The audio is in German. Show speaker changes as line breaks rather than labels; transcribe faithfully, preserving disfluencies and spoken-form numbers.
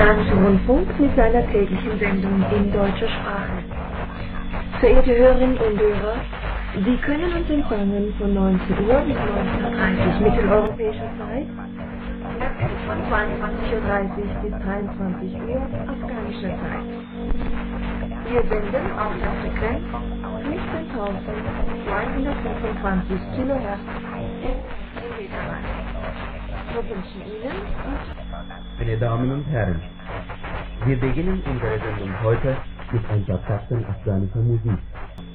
Afghanische Rundfunk mit seiner täglichen Sendung in deutscher Sprache. Verehrte Hörerinnen und Hörer, Sie können uns empfangen von neunzehn Uhr bis neunzehn Uhr dreißig mitteleuropäischer Zeit, von zweiundzwanzig Uhr dreißig bis dreiundzwanzig Uhr afghanischer Zeit. Wir senden auf der Frequenz fünfzehntausendzweihundertfünfundzwanzig Kilohertz in Meterbereich. Wir wünschen Ihnen
Meine Damen und Herren, wir beginnen unsere Sendung heute mit ein paar Takten afghanischer Musik.